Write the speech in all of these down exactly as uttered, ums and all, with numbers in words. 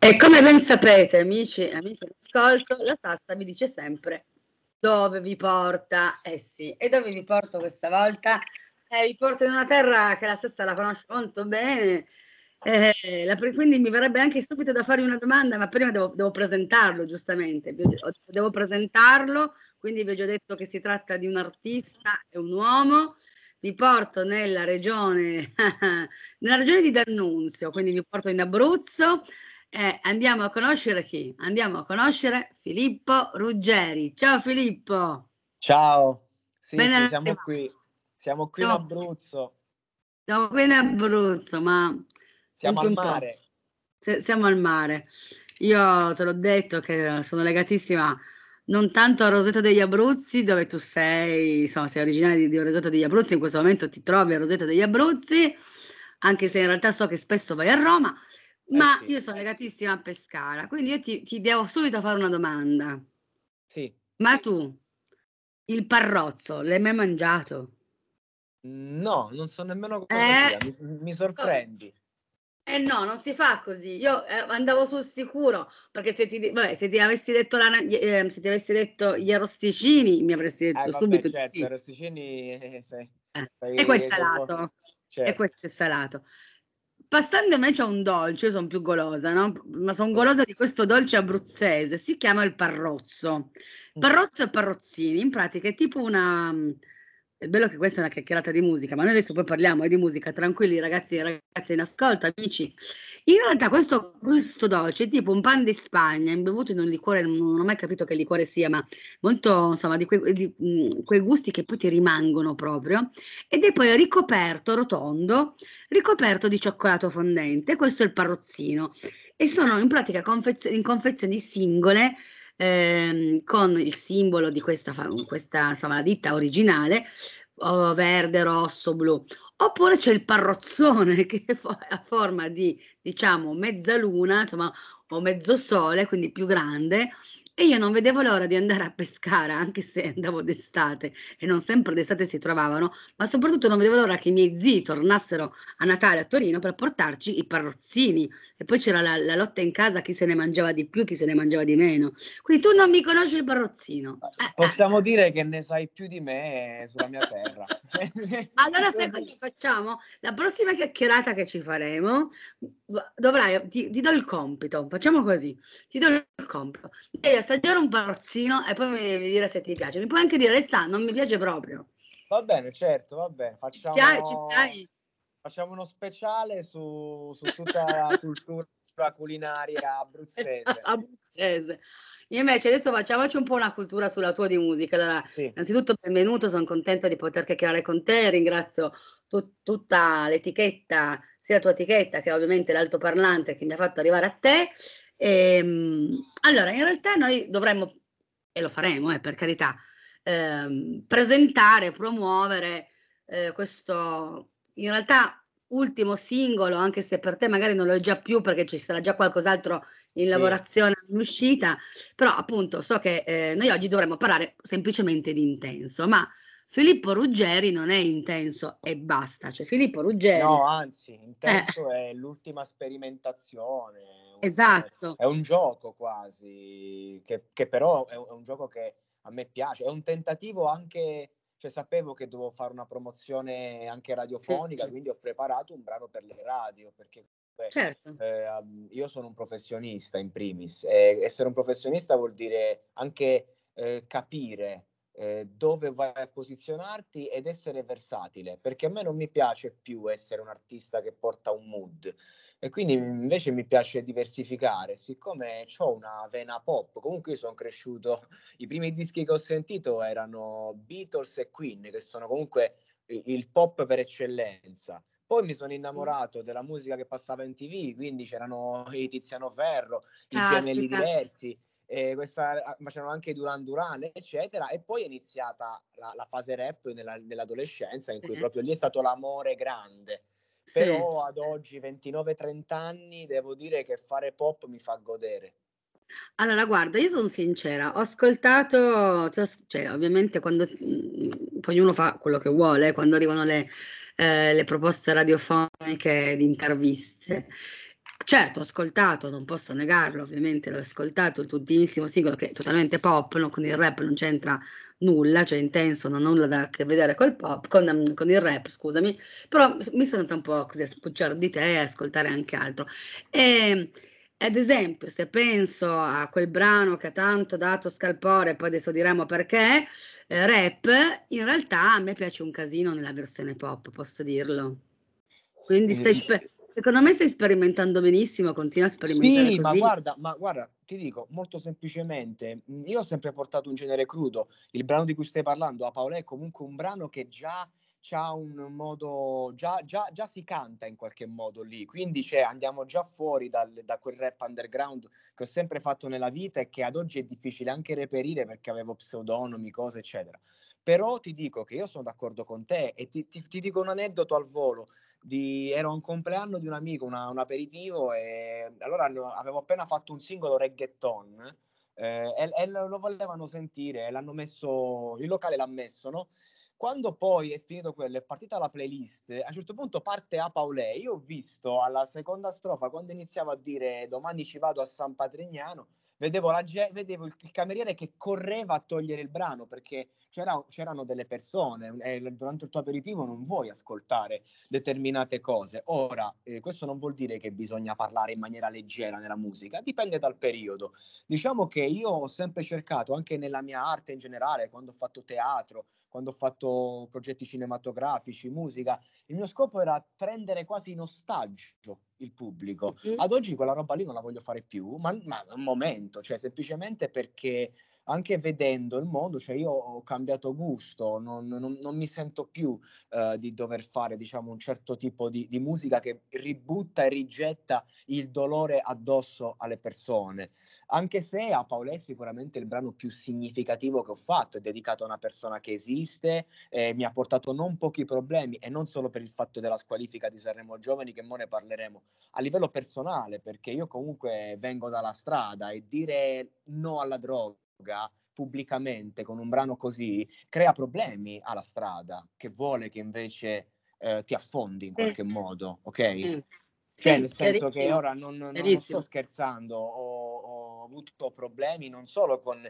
E come ben sapete, amici e amiche d'ascolto, la Sassa vi dice sempre dove vi porta. Eh sì, e dove vi porto questa volta? Eh, vi porto in una terra che la Sassa la conosce molto bene, eh, la, quindi mi verrebbe anche subito da farvi una domanda, ma prima devo, devo presentarlo giustamente, devo presentarlo, quindi vi ho già detto che si tratta di un artista e un uomo. Vi porto nella regione, nella regione di D'Annunzio, quindi vi porto in Abruzzo. Eh, andiamo a conoscere chi? Andiamo a conoscere Filippo Ruggeri. Ciao Filippo. Ciao, sì, Ben sì, siamo arrivato. qui, siamo qui in Siamo, Abruzzo. siamo qui in Abruzzo, ma Siamo senti al un po'. mare. Se, siamo al mare. Io te l'ho detto che sono legatissima non tanto a Roseto degli Abruzzi, dove tu sei, insomma, sei originaria di, di Roseto degli Abruzzi, in questo momento ti trovi a Roseto degli Abruzzi, anche se in realtà so che spesso vai a Roma, ma Eh sì, io sono legatissima a Pescara, quindi io ti, ti devo subito fare una domanda. sì. Ma tu, il parrozzo, l'hai mai mangiato? No, non so nemmeno cosa Eh, sia, mi, mi sorprendi. Eh no, non si fa così. Io eh, andavo sul sicuro, perché se ti, vabbè, se ti avessi detto la, eh, se ti avessi detto gli arrosticini, mi avresti Eh detto vabbè, subito di certo, i sì. rosticini, eh, sei, Eh, E sei, questo è sei buono. salato. E Certo, questo è salato. Passando invece a un dolce, io sono più golosa, no? Ma sono sì. golosa di questo dolce abruzzese, si chiama il parrozzo. Mm. Parrozzo e parrozzini, in pratica è tipo una... È bello che questa è una chiacchierata di musica, ma noi adesso poi parliamo eh, di musica, tranquilli ragazzi e ragazze in ascolto, amici. In realtà questo, questo dolce è tipo un pan di Spagna, imbevuto in un liquore, non ho mai capito che liquore sia, ma molto, insomma, di quei, di, mh, quei gusti che poi ti rimangono proprio. Ed è poi ricoperto, rotondo, ricoperto di cioccolato fondente. Questo è il parrozzino. E sono in pratica confez- in confezioni singole, ehm, con il simbolo di questa, fa- questa insomma, la ditta originale, oh, verde, rosso, blu. Oppure c'è il parrozzone che è fo- a forma di, diciamo, mezzaluna, insomma, o mezzo sole, quindi più grande. E io non vedevo l'ora di andare a Pescara, anche se andavo d'estate e non sempre d'estate si trovavano, ma soprattutto non vedevo l'ora che i miei zii tornassero a Natale a Torino per portarci i parrozzini. E poi c'era la, la lotta in casa, chi se ne mangiava di più, chi se ne mangiava di meno. Quindi tu non mi conosci il parrozzino. Eh, eh. Possiamo dire che ne sai più di me sulla mia terra. Allora, sai cosa facciamo? La prossima chiacchierata che ci faremo, dovrai, ti, ti do il compito, facciamo così, ti do il compito, devi assaggiare un parrozzino e poi mi devi dire se ti piace. Mi puoi anche dire, Alessà, non mi piace proprio. Va bene, certo, va bene. Ci stai? Ci Facciamo, stai? facciamo uno speciale su, su tutta la cultura culinaria abruzzese. Abruzzese. Io invece adesso facciamoci un po' una cultura sulla tua di musica. Allora, Sì. innanzitutto benvenuto, sono contenta di poter chiacchierare con te, ringrazio tu- tutta l'etichetta, sia la tua etichetta che ovviamente l'altoparlante che mi ha fatto arrivare a te. Ehm, allora, in realtà noi dovremmo, e lo faremo, eh, per carità, ehm, presentare, promuovere eh, questo, in realtà, ultimo singolo, anche se per te magari non lo è già più perché ci sarà già qualcos'altro in Sì. lavorazione, in uscita, però appunto so che eh, noi oggi dovremmo parlare semplicemente di Intenso, ma Filippo Ruggeri non è intenso e basta, cioè Filippo Ruggeri... No, anzi, Eh, Intenso è l'ultima sperimentazione, un- esatto, è un gioco quasi, che, che però è un, è un gioco che a me piace, è un tentativo anche, cioè sapevo che dovevo fare una promozione anche sì, radiofonica, quindi ho preparato un brano per le radio, perché comunque, certo, eh, io sono un professionista in primis, e essere un professionista vuol dire anche eh, capire eh, dove vai a posizionarti ed essere versatile, perché a me non mi piace più essere un artista che porta un mood e quindi invece mi piace diversificare. Siccome ho una vena pop, comunque io sono cresciuto, i primi dischi che ho sentito erano Beatles e Queen, che sono comunque il pop per eccellenza. Poi mi sono innamorato della musica che passava in T V, quindi c'erano i Tiziano Ferro, i Gemelli caspita, Diversi, eh, questa, facevano anche Duran Duran, eccetera, e poi è iniziata la, la fase rap nella, nell'adolescenza, in cui sì, proprio lì è stato l'amore grande. sì. Però ad oggi, ventinove trenta anni, devo dire che fare pop mi fa godere. Allora, guarda, io sono sincera, ho ascoltato, cioè, cioè, ovviamente quando mh, poi ognuno fa quello che vuole, quando arrivano le, eh, le proposte radiofoniche di interviste. Certo, ho ascoltato, non posso negarlo, ovviamente l'ho ascoltato il tuo ultimissimo singolo che è totalmente pop, no, con il rap non c'entra nulla, cioè Intenso non ha nulla da che vedere col pop, con, mm, con il rap, scusami, però s- mi sono andata un po' così a spucciare di te e ascoltare anche altro. E, ad esempio, se penso a quel brano che ha tanto dato scalpore, poi adesso diremo perché, eh, rap, in realtà a me piace un casino nella versione pop, posso dirlo. Quindi stai, Eh, spe- secondo me stai sperimentando benissimo, continua a sperimentare Sì, ma così. guarda, ma guarda, ti dico molto semplicemente, mh, io ho sempre portato un genere crudo. Il brano di cui stai parlando, A Paola, è comunque un brano che già c'ha un modo, già, già, già si canta in qualche modo lì, quindi cioè, andiamo già fuori dal, da quel rap underground che ho sempre fatto nella vita e che ad oggi è difficile anche reperire perché avevo pseudonimi, cose, eccetera. Però ti dico che io sono d'accordo con te e ti, ti, ti dico un aneddoto al volo. Di, era un compleanno di un amico, una, un aperitivo, e allora hanno- avevo appena fatto un singolo reggaeton, eh, e, e lo lo volevano sentire, l'hanno messo, il locale l'ha messo, no? Quando poi è finito quello, è partita la playlist, a un certo punto parte A Paolè, io ho visto alla seconda strofa, quando iniziavo a dire domani ci vado a San Patrignano, vedevo, la, vedevo il, il cameriere che correva a togliere il brano perché c'era, c'erano delle persone e durante il tuo aperitivo non vuoi ascoltare determinate cose. Ora, eh, questo non vuol dire che bisogna parlare in maniera leggera nella musica, dipende dal periodo. Diciamo che io ho sempre cercato, anche nella mia arte in generale, quando ho fatto teatro, quando ho fatto progetti cinematografici, musica, il mio scopo era prendere quasi in ostaggio il pubblico. Mhm. Ad oggi quella roba lì non la voglio fare più, ma, ma un momento, cioè semplicemente perché anche vedendo il mondo, cioè io ho cambiato gusto, non, non, non mi sento più uh, di dover fare, diciamo, un certo tipo di, di musica che ributta e rigetta il dolore addosso alle persone. Anche se A Paolè è sicuramente il brano più significativo che ho fatto, è dedicato a una persona che esiste, eh, mi ha portato non pochi problemi e non solo per il fatto della squalifica di Sanremo Giovani, che mo ne parleremo, a livello personale, perché io comunque vengo dalla strada e dire no alla droga pubblicamente con un brano così crea problemi alla strada, che vuole che invece eh, ti affondi in Sì, qualche modo, ok? sì, Cioè, sì, nel senso che chiarissimo, ora non, non- non sto chiarissimo. scherzando, ho, ho avuto problemi non solo con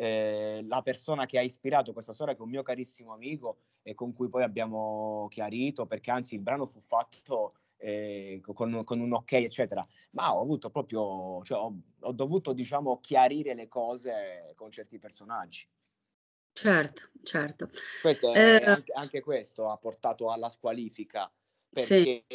eh, la persona che ha ispirato questa storia, che è un mio carissimo amico e con cui poi abbiamo chiarito, perché anzi il brano fu fatto eh, con, con un ok, eccetera, ma ho avuto proprio, cioè, ho, ho dovuto, diciamo, chiarire le cose con certi personaggi. Certo, certo. Questo Eh, è, anche, anche questo ha portato alla squalifica, sì, perché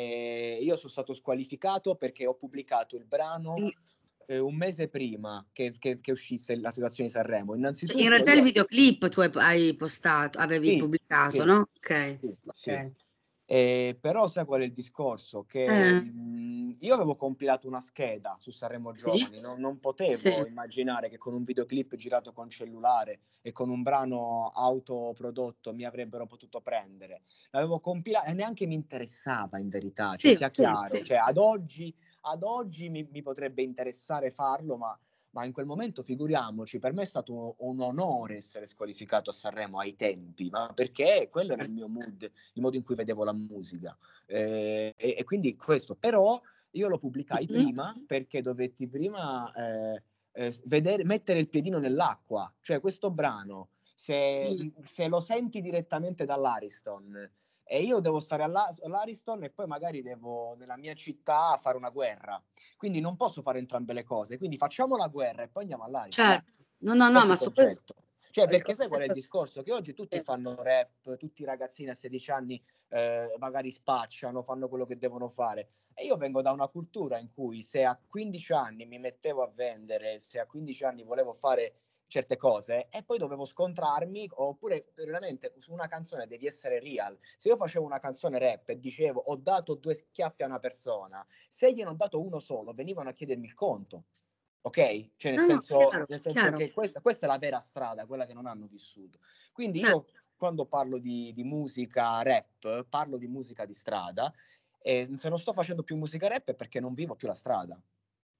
io sono stato squalificato perché ho pubblicato il brano eh, un mese prima che, che, che uscisse la situazione di Sanremo. cioè, in Innanzitutto realtà il io... videoclip tu hai, hai postato, avevi Sì, pubblicato, sì, no? Ok, sì, sì. ok. Eh, però sai qual è il discorso? Che Eh, mh, io avevo compilato una scheda su Sanremo sì, Giovani, non, non sì. potevo immaginare che con un videoclip girato con cellulare e con un brano autoprodotto mi avrebbero potuto prendere. L'avevo compilato e neanche mi interessava in verità, cioè Sì, sia sì, chiaro, sì, cioè sì. ad oggi, ad oggi mi, mi potrebbe interessare farlo, ma ma in quel momento figuriamoci, per me è stato un onore essere squalificato a Sanremo ai tempi, ma perché quello era il mio mood, il modo in cui vedevo la musica. Eh, e, e quindi questo, però io lo pubblicai Mhm. prima perché dovetti prima eh, eh, vedere, mettere il piedino nell'acqua, cioè questo brano, se, Sì. se lo senti direttamente dall'Ariston e io devo stare all'A- all'Ariston e poi magari devo nella mia città fare una guerra, quindi non posso fare entrambe le cose, quindi facciamo la guerra e poi andiamo all'Ariston. Certo. No, no, no, Questo è ma il su questo concetto. Cioè, il perché sai qual è il concetto discorso? Che oggi tutti è fanno rap, tutti i ragazzini a sedici anni eh, magari spacciano, fanno quello che devono fare. E io vengo da una cultura in cui se a quindici anni mi mettevo a vendere, se a quindici anni volevo fare certe cose e poi dovevo scontrarmi, oppure veramente su una canzone devi essere real. Se io facevo una canzone rap e dicevo ho dato due schiaffi a una persona, se gliene ho dato uno solo, venivano a chiedermi il conto. Ok? Cioè, nel no, no, senso, chiaro, nel senso chiaro, che questa, questa è la vera strada, quella che non hanno vissuto. Quindi io, certo. quando parlo di, di musica rap, parlo di musica di strada, e se non sto facendo più musica rap è perché non vivo più la strada.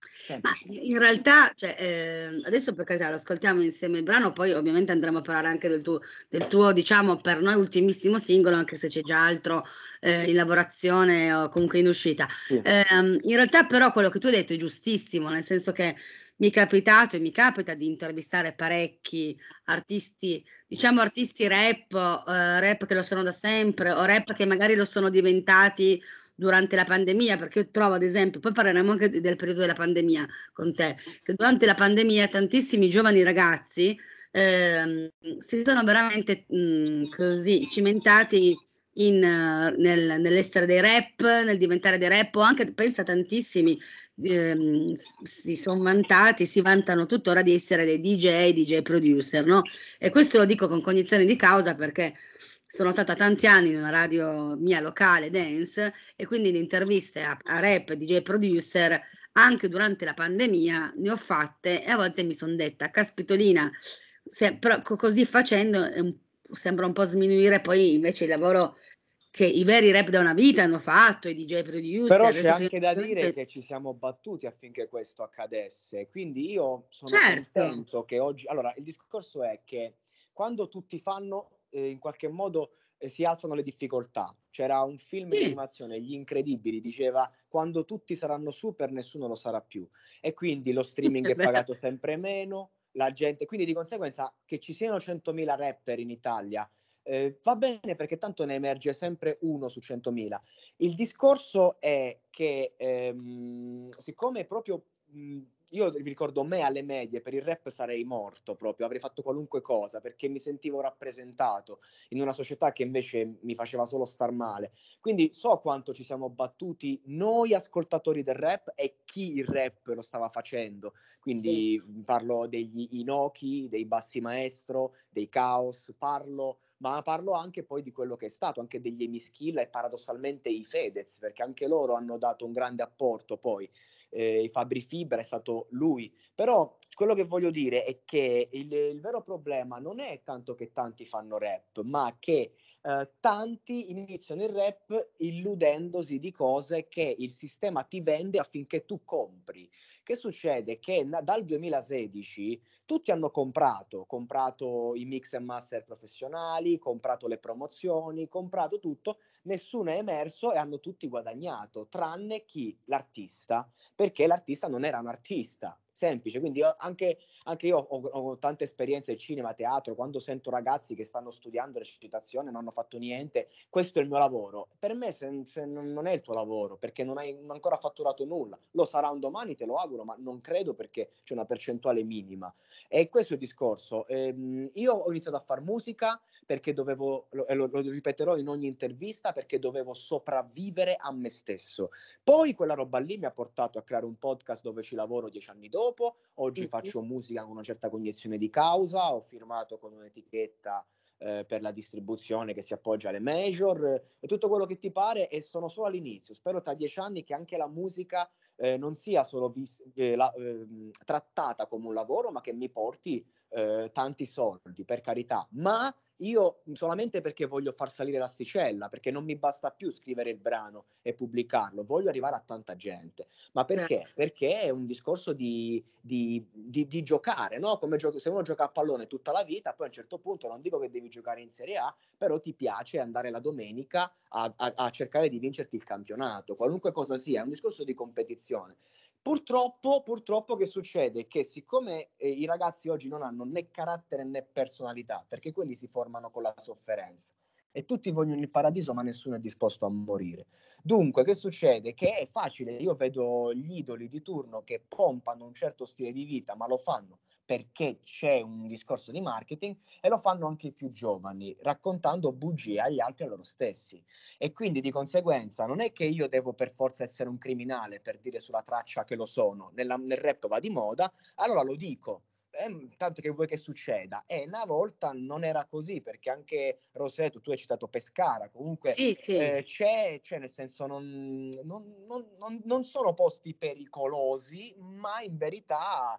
Ma Semplice. in realtà, cioè, ehm, adesso per carità lo ascoltiamo insieme il brano, poi ovviamente andremo a parlare anche del tuo, del tuo, diciamo, per noi ultimissimo singolo, anche se c'è già altro eh, in lavorazione o comunque in uscita. Sì. Ehm, in realtà però quello che tu hai detto è giustissimo, nel senso che mi è capitato e mi capita di intervistare parecchi artisti, diciamo artisti rap, eh, rap che lo sono da sempre o rap che magari lo sono diventati durante la pandemia, perché io trovo ad esempio, poi parleremo anche del periodo della pandemia con te, che durante la pandemia tantissimi giovani ragazzi ehm, si sono veramente mh, così cimentati in, uh, nel, nell'essere dei rap, nel diventare dei rap, o anche, pensa, tantissimi ehm, si sono vantati, si vantano tuttora di essere dei D J, D J producer, no? E questo lo dico con cognizione di causa perché sono stata tanti anni in una radio mia locale, dance, e quindi in interviste a, a rap, D J producer, anche durante la pandemia ne ho fatte e a volte mi sono detta, caspitolina, se, però co- così facendo è un- sembra un po' sminuire poi invece il lavoro che i veri rap da una vita hanno fatto, i D J producer, Però c'è adesso c'è anche da dire che ci siamo battuti affinché questo accadesse, quindi io sono certo, contento che oggi... Allora, il discorso è che quando tutti fanno, eh, in qualche modo eh, si alzano le difficoltà. C'era un film di sì, animazione, Gli Incredibili, diceva quando tutti saranno super nessuno lo sarà più. E quindi lo streaming è è vero, pagato sempre meno, la gente... Quindi di conseguenza che ci siano centomila rapper in Italia, eh, va bene perché tanto ne emerge sempre uno su centomila. Il discorso è che ehm, siccome proprio mh, io mi ricordo me alle medie per il rap sarei morto proprio, avrei fatto qualunque cosa perché mi sentivo rappresentato in una società che invece mi faceva solo star male. Quindi so quanto ci siamo battuti noi ascoltatori del rap e chi il rap lo stava facendo. sì, Quindi parlo degli Inoki, dei Bassi Maestro, dei Caos, parlo ma parlo anche poi di quello che è stato, anche degli Emischilla e paradossalmente i Fedez, perché anche loro hanno dato un grande apporto poi. Eh, i Fabri Fibra è stato lui. Però quello che voglio dire è che il, il vero problema non è tanto che tanti fanno rap, ma che eh, tanti iniziano il rap illudendosi di cose che il sistema ti vende affinché tu compri. Che succede? Che na- dal duemilasedici tutti hanno comprato, comprato i mix e master professionali, comprato le promozioni, comprato tutto, nessuno è emerso e hanno tutti guadagnato, tranne chi? L'artista, perché l'artista non era un artista. Semplice, quindi io, anche, anche io ho, ho tante esperienze in cinema, teatro, quando sento ragazzi che stanno studiando recitazione, non hanno fatto niente, questo è il mio lavoro. Per me se, se non è il tuo lavoro, perché non hai ancora fatturato nulla, lo sarà un domani, te lo auguro, ma non credo perché c'è una percentuale minima. E questo è il discorso. Ehm, io ho iniziato a fare musica perché dovevo, lo, e lo, lo ripeterò in ogni intervista, perché dovevo sopravvivere a me stesso. Poi quella roba lì mi ha portato a creare un podcast dove ci lavoro dieci anni dopo. Oggi mhm, faccio musica con una certa cognizione di causa, ho firmato con un'etichetta eh, per la distribuzione che si appoggia alle major eh, e tutto quello che ti pare, e sono solo all'inizio. Spero tra dieci anni che anche la musica eh, non sia solo vis- eh, la, eh, trattata come un lavoro, ma che mi porti eh, tanti soldi, per carità. Ma io solamente perché voglio far salire l'asticella, perché non mi basta più scrivere il brano e pubblicarlo, voglio arrivare a tanta gente. Ma perché? certo. Perché è un discorso di, di, di, di giocare, no? Come gioco, se uno gioca a pallone tutta la vita, poi a un certo punto non dico che devi giocare in Serie A, però ti piace andare la domenica a, a, a cercare di vincerti il campionato, qualunque cosa sia, è un discorso di competizione. Purtroppo, purtroppo che succede? Che siccome eh, i ragazzi oggi non hanno né carattere né personalità, perché quelli si formano con la sofferenza e tutti vogliono il paradiso ma nessuno è disposto a morire. Dunque, che succede? Che è facile, io vedo gli idoli di turno che pompano un certo stile di vita, ma lo fanno perché c'è un discorso di marketing e lo fanno anche i più giovani, raccontando bugie agli altri e a loro stessi. E quindi di conseguenza non è che io devo per forza essere un criminale per dire sulla traccia che lo sono, nella, nel rap va di moda, allora lo dico. Eh, tanto che vuoi che succeda? E una volta non era così, perché anche Roseto, tu hai citato Pescara, comunque Sì, sì, eh, c'è, c'è, nel senso non, non, non, non, non sono posti pericolosi, ma in verità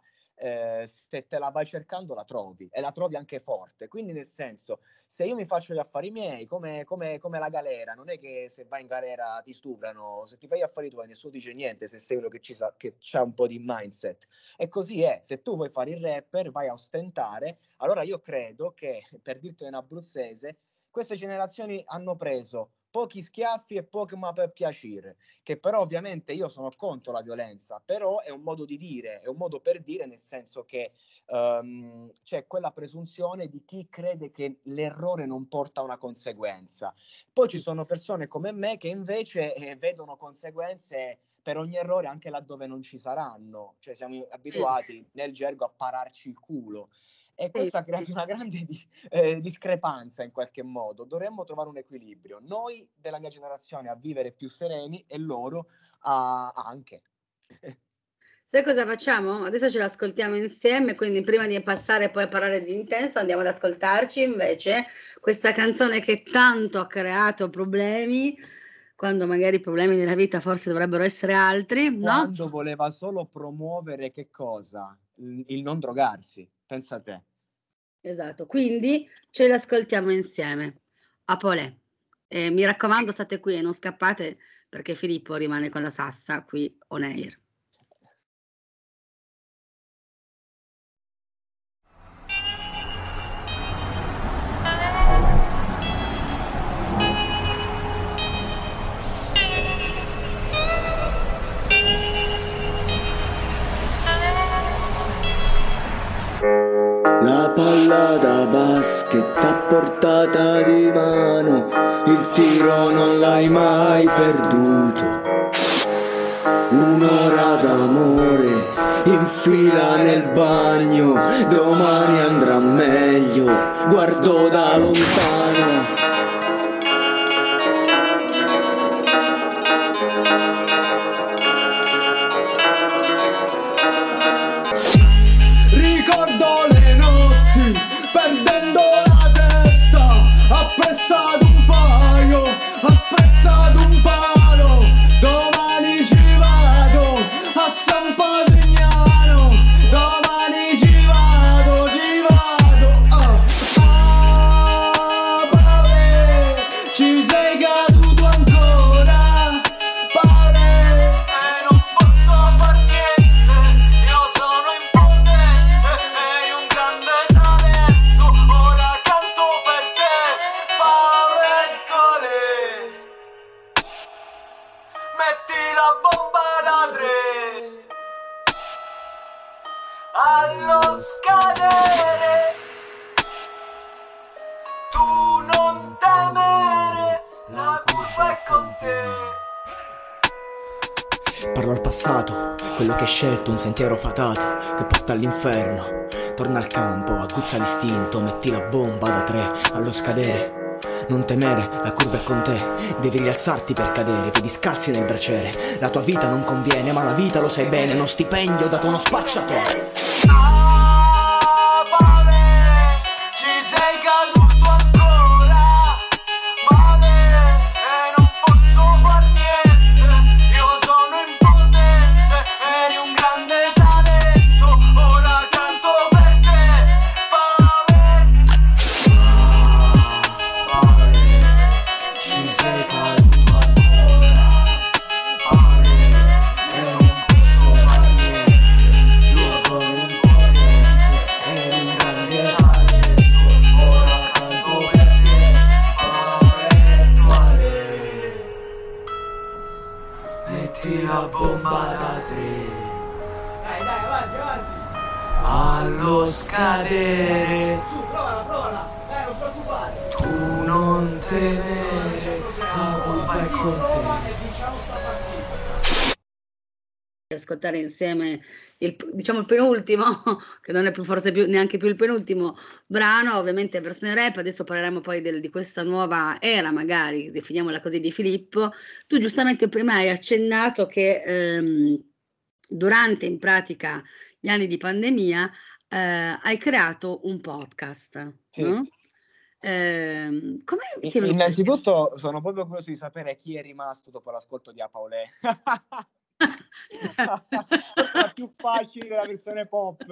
eh, se te la vai cercando la trovi, e la trovi anche forte. Quindi nel senso, se io mi faccio gli affari miei, come, come, come la galera, non è che se vai in galera ti stuprano, se ti fai gli affari tuoi nessuno dice niente, se sei uno che ci sa, che c'ha un po' di mindset. E così è, se tu vuoi fare il rapper, vai a ostentare, allora io credo che, per dirti in abruzzese, queste generazioni hanno preso pochi schiaffi e pochi ma per piacere, che però ovviamente io sono contro la violenza, però è un modo di dire, è un modo per dire, nel senso che um, c'è quella presunzione di chi crede che l'errore non porta a una conseguenza. Poi ci sono persone come me che invece eh, vedono conseguenze per ogni errore anche laddove non ci saranno, cioè siamo abituati nel gergo a pararci il culo. E questo ha creato una grande di, eh, discrepanza in qualche modo. Dovremmo trovare un equilibrio. Noi della mia generazione a vivere più sereni e loro a, anche. Sai cosa facciamo? Adesso ce l'ascoltiamo insieme, quindi prima di passare poi a parlare di Intenso andiamo ad ascoltarci invece questa canzone che tanto ha creato problemi, quando magari i problemi nella vita forse dovrebbero essere altri, no? Quando voleva solo promuovere che cosa? Il non drogarsi, pensa a te. Esatto, quindi ce l'ascoltiamo insieme. A Polè. Eh, mi raccomando, state qui e non scappate perché Filippo rimane con la Sassa qui on air. La palla da basket a portata di mano, il tiro non l'hai mai perduto. Un'ora d'amore in fila nel bagno, domani andrà meglio, guardo da lontano. Appressato un paio, appressato un palo, domani ci vado a San Patrignano, domani ci vado, ci vado, ah, ah, Paole, ci sei caduto ancora, Paole, e non posso far niente, io sono impotente, eri un grande talento, ora canto per te. Metti la bomba da tre allo scadere, tu non temere, la curva è con te. Parlo al passato, quello che hai scelto, un sentiero fatato che porta all'inferno. Torna al campo, aguzza l'istinto, metti la bomba da tre allo scadere. Non temere, la curva è con te, devi rialzarti per cadere, piedi scalzi nel braciere. La tua vita non conviene, ma la vita lo sai bene, uno stipendio dato a uno spacciatore. Ah, Paole, ci sei caduto ancora, Paole, e non posso far niente, io sono impotente, eri un grande talento, ora canto per te, Paole. Ci sei caduto ancora, Paole, e non posso far niente, io sono impotente, eri un grande talento, ora canto per te, Paole, Paole. Metti la bomba da tre, dai dai avanti avanti, allo scadere, su provala provala, dai non preoccupare, tu non temere, la curva è con te. E vinciamo sta partita. Ascoltare insieme il, diciamo il penultimo, che non è più forse più neanche più il penultimo brano, ovviamente versione rap. Adesso parleremo poi del, di questa nuova era, magari definiamola così, di Filippo. Tu giustamente prima hai accennato che ehm, durante in pratica gli anni di pandemia eh, hai creato un podcast, Sì. no? Eh, come Innanzitutto sono proprio curioso di sapere chi è rimasto dopo l'ascolto di Apaolè. Forse la più facile della versione pop.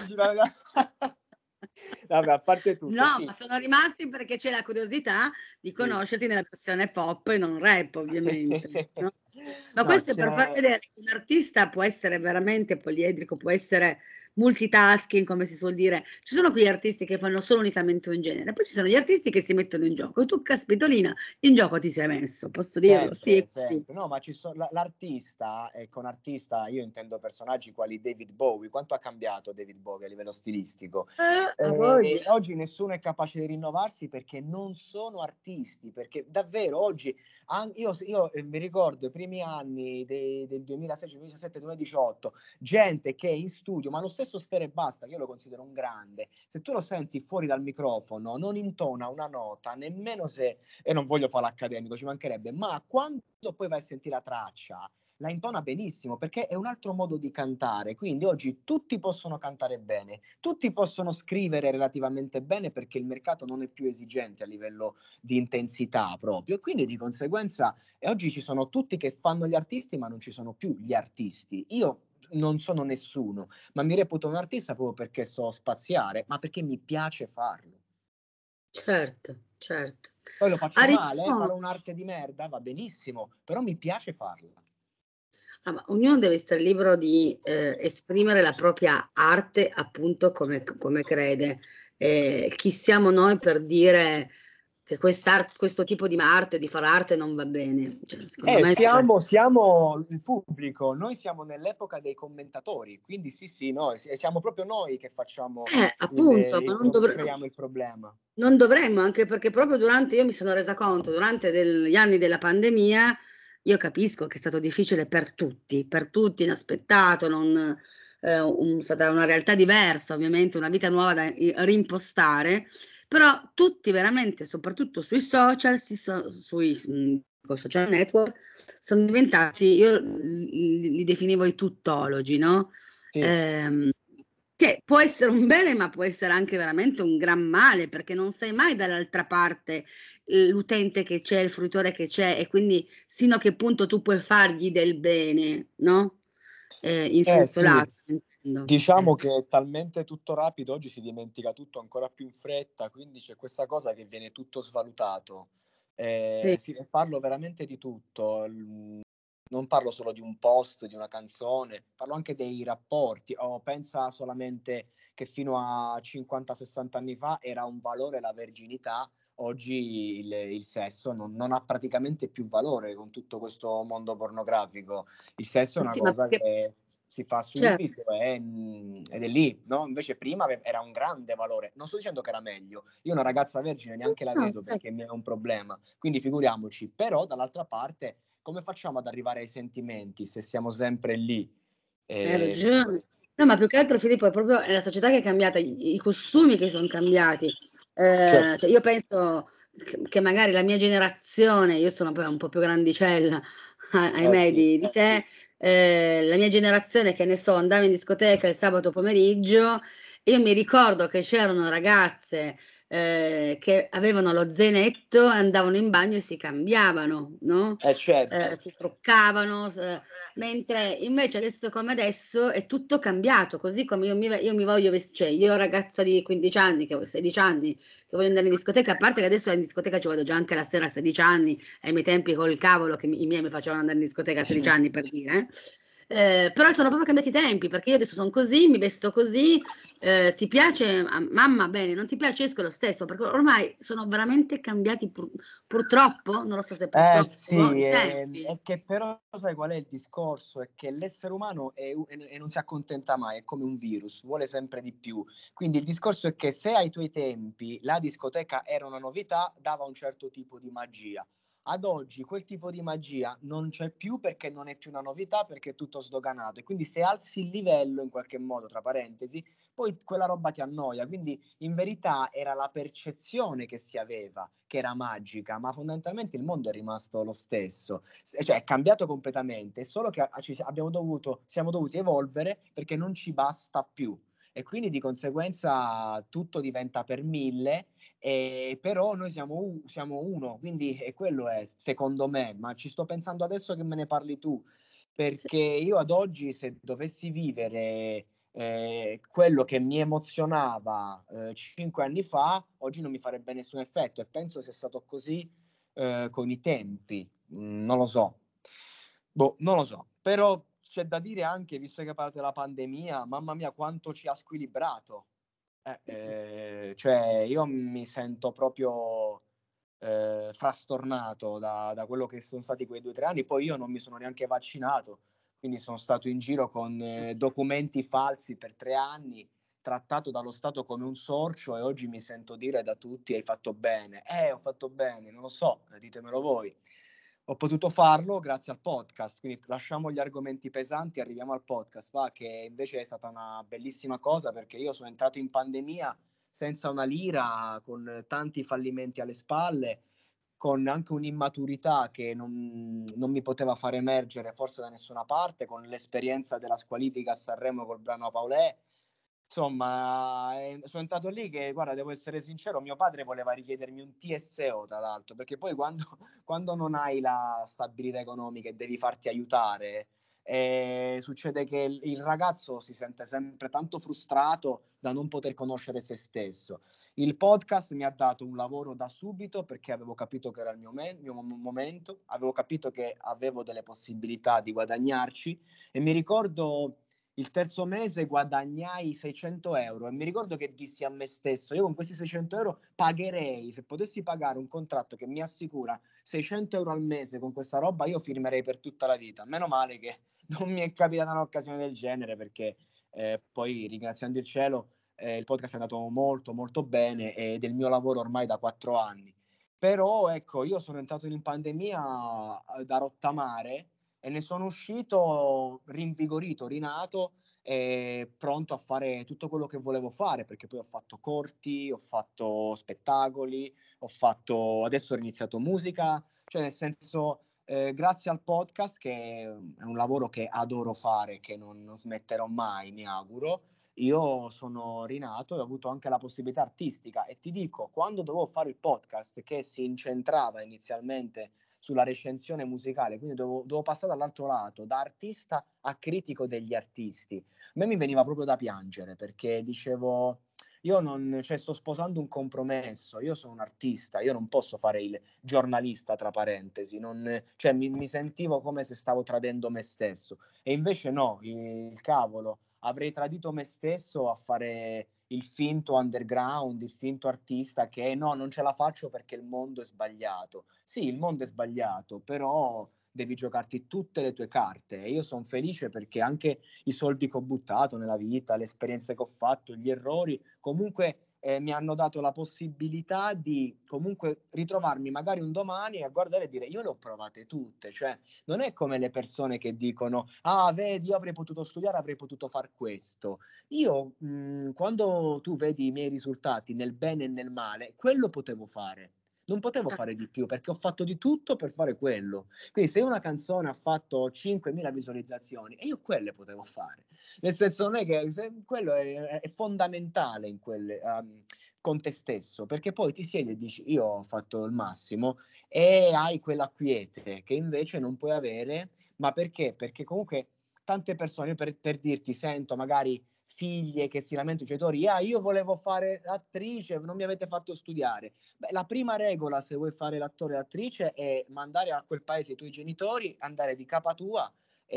Vabbè, a parte tutto, No, sì. ma sono rimasti perché c'è la curiosità di conoscerti nella versione pop e non rap, ovviamente, no? Ma No, questo è per far c'è... vedere che un artista può essere veramente poliedrico, può essere multitasking, come si suol dire. Ci sono quegli artisti che fanno solo unicamente un genere, poi ci sono gli artisti che si mettono in gioco. E tu, caspitolina, in gioco ti sei messo, posso dirlo? Sì, Sempre, è così. sempre. No, ma ci so la l'artista, e con artista io intendo personaggi quali David Bowie. Quanto ha cambiato David Bowie a livello stilistico? Eh, a Ehm, voglia. oggi nessuno è capace di rinnovarsi perché non sono artisti, perché davvero oggi an io s io, ehm, mi ricordo i primi anni de del duemilasei, duemiladiciassette, duemiladiciotto, gente che in studio, ma lo stesso Sfera Ebbasta, che io lo considero un grande, se tu lo senti fuori dal microfono non intona una nota, nemmeno se, e non voglio fare l'accademico, ci mancherebbe, ma quando poi vai a sentire la traccia, la intona benissimo perché è un altro modo di cantare. Quindi oggi tutti possono cantare bene, tutti possono scrivere relativamente bene perché il mercato non è più esigente a livello di intensità proprio, e quindi di conseguenza e oggi ci sono tutti che fanno gli artisti, ma non ci sono più gli artisti. Io non sono nessuno, ma mi reputo un artista proprio perché so spaziare, ma perché mi piace farlo. Certo, certo. Poi lo faccio male, Arriviamo farò un'arte di merda, va benissimo, però mi piace farla. Ah, ma ognuno deve essere libero di, ehm, esprimere la propria arte appunto come c come crede. Ehm, chi siamo noi per dire che quest'art questo tipo di ma arte, di fare arte non va bene? Cioè, secondo Eh, me siamo siamo il pubblico, noi siamo nell'epoca dei commentatori, quindi sì, sì, no, e s e siamo proprio noi che facciamo eh, il appunto, ma il non pro dovre creiamo il problema. non dovremmo, anche perché proprio durante io mi sono resa conto, durante del gli anni della pandemia, io capisco che è stato difficile per tutti, per tutti, inaspettato, non ehm, un stata una realtà diversa, ovviamente, una vita nuova da i rimpostare, però tutti veramente, soprattutto sui social, si so sui s mhmm, coi social network, son diventati io li li definivo i tuttologi, no, Sì. ehm che può essere un bene, ma può essere anche veramente un gran male, perché non sai mai dall'altra parte l l'utente che c'è, il fruitore che c'è e quindi sino a che punto tu puoi fargli del bene, no, ehm, in Eh senso sì, lato intendo, diciamo eh. che è talmente tutto rapido, oggi si dimentica tutto ancora più in fretta, quindi c'è questa cosa che viene tutto svalutato. Ehm, Sì, sì, e parlo veramente di tutto, l non parlo solo di un post, di una canzone, parlo anche dei rapporti. Oh, pensa solamente che fino a cinquanta, sessanta anni fa era un valore la verginità, oggi il il sesso non non ha praticamente più valore con tutto questo mondo pornografico. Il sesso è una sì, ma cosa perché che si fa cer subito e mhmm, ed è lì, no, invece prima ave era un grande valore. Non sto dicendo che era meglio. Io una ragazza vergine neanche la no, vedo cer perché mi è un problema, quindi figuriamoci. Però dall'altra parte come facciamo ad arrivare ai sentimenti se siamo sempre lì? hai Ehm ragione. No, ma più che altro Filippo è proprio è la società che è cambiata, i i costumi che son cambiati. Cer Ehm, cioè io penso che che magari la mia generazione, io sono poi un po' più grandicella a eh ahimè sì. di di te, ehm, la mia generazione, che ne so, andava in discoteca il sabato pomeriggio, io mi ricordo che c'erano ragazze, ehm, che avevano lo zainetto, andavano in bagno e si cambiavano, no, Eh ehm, certo. si truccavano, s mentre invece adesso come adesso è tutto cambiato, così come io mi ve io mi voglio ves cioè io ragazza di quindici anni, che ho sedici anni, che voglio andare in discoteca, a parte che adesso in discoteca ci vado già anche la sera a sedici anni, ai miei tempi col cavolo che mi i miei mi facevano andare in discoteca a sedici anni per dire, eh. Ehm, però sono proprio cambiati i tempi, perché io adesso son così, mi vesto così, ehm, ti piace a mamma bene, non ti piace esco lo stesso, perché ormai sono veramente cambiati pur purtroppo, non lo so se Eh purtroppo, sì, i ehm, tempi. è che però sai qual è il discorso? È che l'essere umano è u e n e non si accontenta mai, è come un virus, vuole sempre di più. Quindi il discorso è che se ai tuoi tempi la discoteca era una novità, dava un certo tipo di magia. Ad oggi quel tipo di magia non c'è più perché non è più una novità, perché è tutto sdoganato e quindi se alzi il livello in qualche modo, tra parentesi, poi quella roba ti annoia. Quindi in verità era la percezione che si aveva che era magica, ma fondamentalmente il mondo è rimasto lo stesso, S cioè è cambiato completamente, è solo che a ci s abbiamo dovuto siamo dovuti evolvere perché non ci basta più e quindi di conseguenza tutto diventa per mille, ehm, però noi siamo u siamo uno, quindi e quello è s secondo me, ma ci sto pensando adesso che me ne parli tu. perché io ad oggi, se dovessi vivere eh, quello che mi emozionava eh, cinque anni fa, oggi non mi farebbe nessun effetto, e penso sia stato così eh, con i tempi. Mm, non lo so, boh, non lo so, però c'è da dire anche, visto che parlate della pandemia, mamma mia quanto ci ha squilibrato. Eh, eh, cioè io mi sento proprio eh, frastornato da, da quello che sono stati quei due o tre anni. Poi io non mi sono neanche vaccinato, quindi sono stato in giro con eh, documenti falsi per tre anni, trattato dallo Stato come un sorcio, e oggi mi sento dire da tutti: hai fatto bene. Eh, ho fatto bene, non lo so, ditemelo voi. Ho potuto farlo grazie al podcast, quindi lasciamo gli argomenti pesanti, arriviamo al podcast, va, che invece è stata una bellissima cosa, perché io sono entrato in pandemia senza una lira, con tanti fallimenti alle spalle, con anche un'immaturità che non, non mi poteva far emergere forse da nessuna parte, con l'esperienza della squalifica a Sanremo col brano Paolè. Insomma, eh, sono entrato lì che, guarda, devo essere sincero, mio padre voleva richiedermi un T S O, tra l'altro, perché poi quando, quando non hai la stabilità economica e devi farti aiutare, eh, succede che il, il ragazzo si sente sempre tanto frustrato da non poter conoscere se stesso. Il podcast mi ha dato un lavoro da subito, perché avevo capito che era il mio, me- mio momento, avevo capito che avevo delle possibilità di guadagnarci, e mi ricordo il terzo mese guadagnai seicento euro, e mi ricordo che dissi a me stesso: io con questi seicento euro pagherei, se potessi pagare un contratto che mi assicura seicento euro al mese con questa roba, io firmerei per tutta la vita. Meno male che non mi è capitata un'occasione del genere, perché eh, poi, ringraziando il cielo, eh, il podcast è andato molto molto bene, ed è il mio lavoro ormai da quattro anni. Però ecco, io sono entrato in pandemia eh, da rottamare, e ne sono uscito rinvigorito, rinato, e pronto a fare tutto quello che volevo fare, perché poi ho fatto corti, ho fatto spettacoli, ho fatto, adesso ho iniziato musica, cioè nel senso, eh, grazie al podcast, che è un lavoro che adoro fare, che non, non smetterò mai, mi auguro, io sono rinato e ho avuto anche la possibilità artistica. E ti dico, quando dovevo fare il podcast, che si incentrava inizialmente sulla recensione musicale, quindi dovevo, dovevo passare dall'altro lato, da artista a critico degli artisti, a me mi veniva proprio da piangere, perché dicevo: io non, cioè, sto sposando un compromesso, io sono un artista, io non posso fare il giornalista, tra parentesi, non, cioè, mi, mi sentivo come se stavo tradendo me stesso, e invece no, il, il cavolo, avrei tradito me stesso a fare il finto underground, il finto artista che no, non ce la faccio perché il mondo è sbagliato. Sì, il mondo è sbagliato, però devi giocarti tutte le tue carte, e io sono felice perché anche i soldi che ho buttato nella vita, le esperienze che ho fatto, gli errori, comunque eh, mi hanno dato la possibilità di comunque ritrovarmi magari un domani a guardare e dire: io le ho provate tutte, cioè non è come le persone che dicono: ah, vedi, io avrei potuto studiare, avrei potuto far questo. Io, mh, quando tu vedi i miei risultati nel bene e nel male, quello potevo fare. Non potevo fare di più, perché ho fatto di tutto per fare quello. Quindi se una canzone ha fatto cinquemila visualizzazioni, e io quelle potevo fare. Nel senso, non è che se, quello è, è fondamentale in quelle, um, con te stesso, perché poi ti siedi e dici: io ho fatto il massimo, e hai quella quiete che invece non puoi avere. Ma perché? Perché comunque tante persone, per, per dirti, sento magari figlie che si lamentano i genitori: ah, io volevo fare attrice, non mi avete fatto studiare. Beh, la prima regola, se vuoi fare l'attore o l'attrice, è mandare a quel paese i tuoi genitori, andare di capa tua,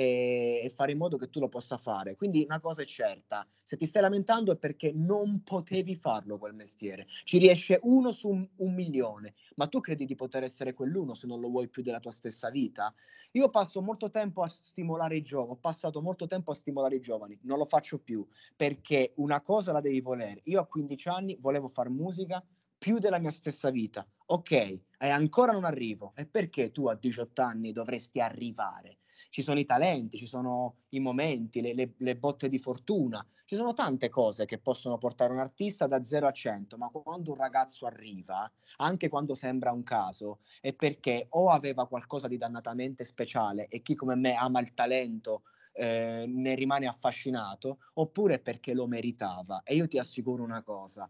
e, e fare in modo che tu lo possa fare. Quindi una cosa è certa: se ti stai lamentando è perché non potevi farlo quel mestiere. Ci riesce uno su un, un milione, ma tu credi di poter essere quell'uno se non lo vuoi più della tua stessa vita? Io passo molto tempo a stimolare i giovani, ho passato molto tempo a stimolare i giovani, non lo faccio più, perché una cosa la devi volere. Io a quindici anni volevo fare musica più della mia stessa vita. Ok, e ancora non arrivo. E perché tu a diciotto anni dovresti arrivare? Ci sono i talenti, ci sono i momenti, le, le, le botte di fortuna, ci sono tante cose che possono portare un artista da zero a cento, ma quando un ragazzo arriva, anche quando sembra un caso, è perché o aveva qualcosa di dannatamente speciale, e chi come me ama il talento eh, ne rimane affascinato, oppure perché lo meritava. E io ti assicuro una cosa: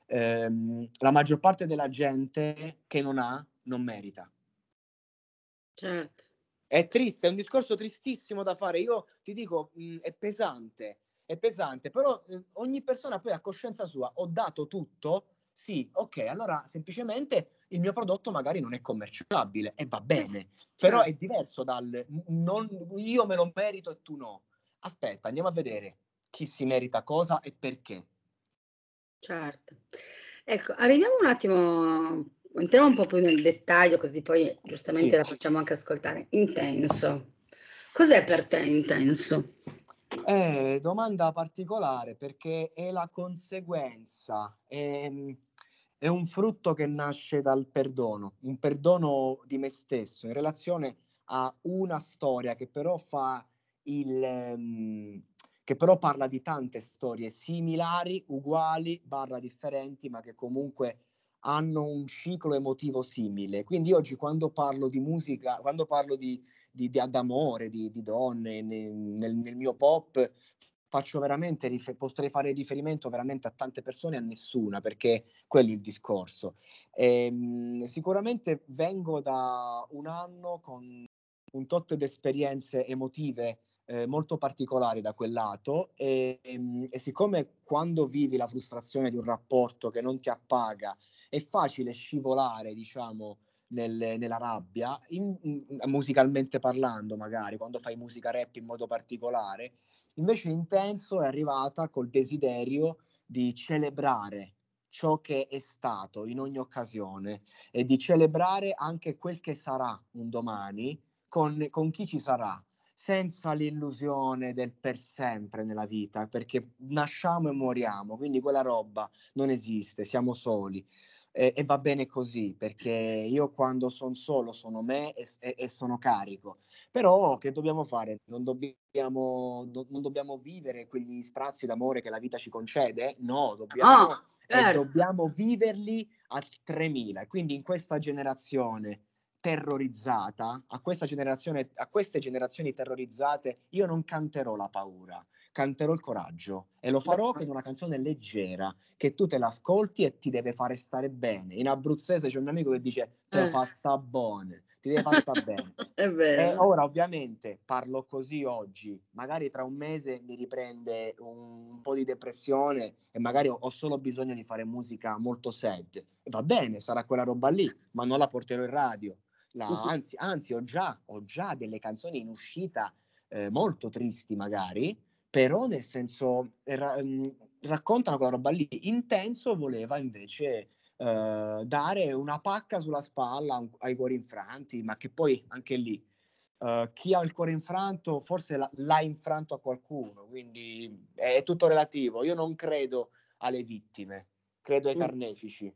ehm, la maggior parte della gente che non ha, non merita. Certo. È triste, è un discorso tristissimo da fare. Io ti dico, mh, è pesante, è pesante, però eh, ogni persona poi ha coscienza sua. Ho dato tutto? Sì, ok, allora semplicemente il mio prodotto magari non è commerciabile e va bene, Sì, però certo. è diverso dal non, io me lo merito e tu no. Aspetta, andiamo a vedere chi si merita cosa e perché. Certo. Ecco, arriviamo un attimo, entriamo un po' più nel dettaglio, così poi giustamente Sì. la facciamo anche ascoltare. Intenso. Cos'è per te intenso? È domanda particolare perché è la conseguenza, è, è un frutto che nasce dal perdono, un perdono di me stesso in relazione a una storia che però fa il, ehm, che però parla di tante storie similari, uguali, barra differenti, ma che comunque hanno un ciclo emotivo simile. Quindi oggi quando parlo di musica, quando parlo di di, di d'amore, di, di donne nel, nel, nel mio pop, faccio veramente rifer- potrei fare riferimento veramente a tante persone, a nessuna, perché quello è il discorso. Ehm, sicuramente vengo da un anno con un tot di esperienze emotive eh, molto particolari da quel lato e, e, e siccome quando vivi la frustrazione di un rapporto che non ti appaga è facile scivolare, diciamo, nel, nella rabbia, in, in, musicalmente parlando magari, quando fai musica rap in modo particolare, invece Intenso è arrivata col desiderio di celebrare ciò che è stato in ogni occasione e di celebrare anche quel che sarà un domani con, con chi ci sarà, senza l'illusione del per sempre nella vita, perché nasciamo e moriamo, quindi quella roba non esiste, siamo soli. E, e va bene così, perché io quando sono solo sono me e, e, e sono carico. Però che dobbiamo fare? Non dobbiamo, do, non dobbiamo vivere quegli sprazzi d'amore che la vita ci concede? No, dobbiamo, No, e certo. dobbiamo viverli a tremila. Quindi in questa generazione terrorizzata, a questa generazione, a queste generazioni terrorizzate, io non canterò la paura, canterò il coraggio e lo farò con una canzone leggera che tu te l'ascolti e ti deve fare stare bene. In abruzzese c'è un mio amico che dice te lo Eh. fa sta buone, ti deve far sta bene. È E vero. ora ovviamente parlo così oggi, magari tra un mese mi riprende un, un po' di depressione e magari ho, ho solo bisogno di fare musica molto sad. E va bene, sarà quella roba lì, ma non la porterò in radio. La, anzi, anzi ho, già, ho già delle canzoni in uscita eh, molto tristi magari, però nel senso ra- mh, raccontano quella roba lì. Intenso voleva invece eh, dare una pacca sulla spalla ai cuori infranti, ma che poi anche lì Uh, chi ha il cuore infranto forse l'ha, l'ha infranto a qualcuno, quindi è, è tutto relativo. Io non credo alle vittime, credo ai carnefici.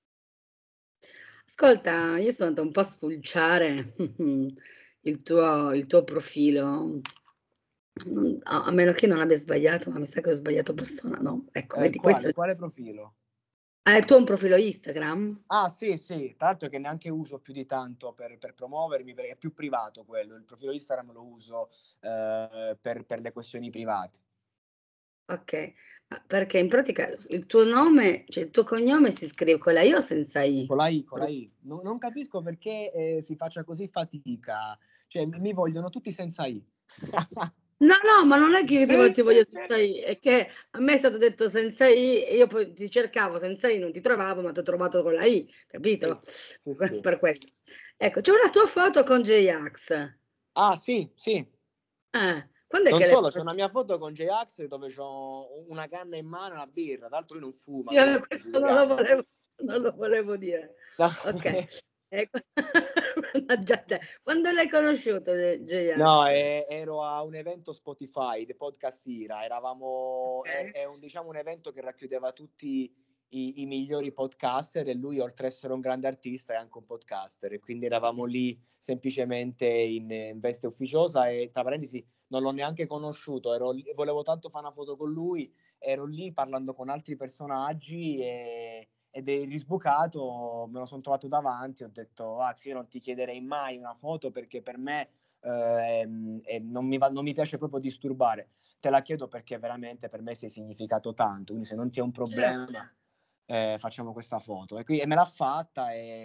Ascolta, io sono andata un po' a spulciare il tuo, il tuo profilo, a, a meno che non abbia sbagliato, ma mi sa che ho sbagliato persona, no? Ecco, Eh, vedi, questo quale, è... quale profilo? Ah, il tuo è un profilo Instagram? Ah sì sì, tra l'altro che neanche uso più di tanto per, per promuovermi, perché è più privato quello, il profilo Instagram lo uso eh, per, per le questioni private. Ok, ma perché in pratica il tuo nome, cioè il tuo cognome si scrive con la I o senza I? Con la I, con la I. No, non capisco perché eh, si faccia così fatica, cioè mi, mi vogliono tutti senza I. No, no, ma non è che io ti, vo- Sì, ti sì, voglio sì. senza I, è che a me è stato detto senza I e io poi ti cercavo senza I, non ti trovavo, ma ti ho trovato con la I, capito? Sì, sì, sì. Per questo. Ecco, c'è una tua foto con J-Ax. Ah, sì, sì. Eh, quando è Non che l'hai solo, c'è fatta? una mia foto con J-Ax dove ho una canna in mano e una birra. Tra l'altro lui non fuma, Sì, vabbè, quindi questo non lo figuriamoci. volevo, non lo volevo dire. No. Ok. Ecco. Mannaggia te. Quando l'hai conosciuto No, J-Ax? è- ero a un evento Spotify, The Podcast Era, eravamo, è, Ok. è un, diciamo, un evento che racchiudeva tutti i, i migliori podcaster e lui, oltre ad essere un grande artista, è anche un podcaster e quindi eravamo lì semplicemente in, in veste ufficiosa e tra parentesi non l'ho neanche conosciuto, ero lì- volevo tanto fare una foto con lui, ero lì parlando con altri personaggi e, ed è risbucato, me lo sono trovato davanti, ho detto, ah, io non ti chiederei mai una foto perché per me eh, e non mi, va, non mi piace proprio disturbare. Te la chiedo perché veramente per me sei significato tanto, quindi se non ti è un problema eh, facciamo questa foto. E, qui, e me l'ha fatta e,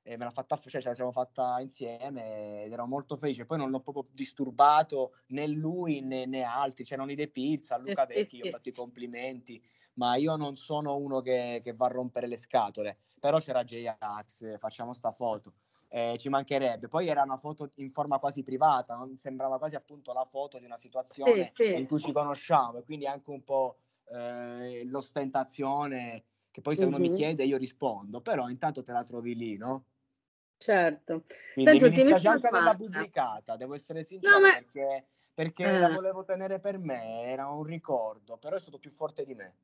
e me l'ha fatta, cioè ce la siamo fatta insieme ed ero molto felice. Poi non l'ho proprio disturbato né lui né, né altri, c'erano i De Pizza, a Sì, Luca sì, Vecchi, gli ho sì, fatto i sì. complimenti, ma io non sono uno che, che va a rompere le scatole. Però c'era J-Ax, facciamo sta foto. Eh, ci mancherebbe. Poi era una foto in forma quasi privata, non sembrava quasi appunto la foto di una Sì, situazione sì. in cui ci conosciamo, e quindi anche un po' eh, l'ostentazione, che poi se uno mi Mhm. chiede io rispondo, però intanto te la trovi lì, no? Certo. Quindi Senti, mi dispiace ultimissima anche averla domanda. pubblicata, devo essere No, sincero, ma perché, perché la eh, volevo tenere per me, era un ricordo, però è stato più forte di me.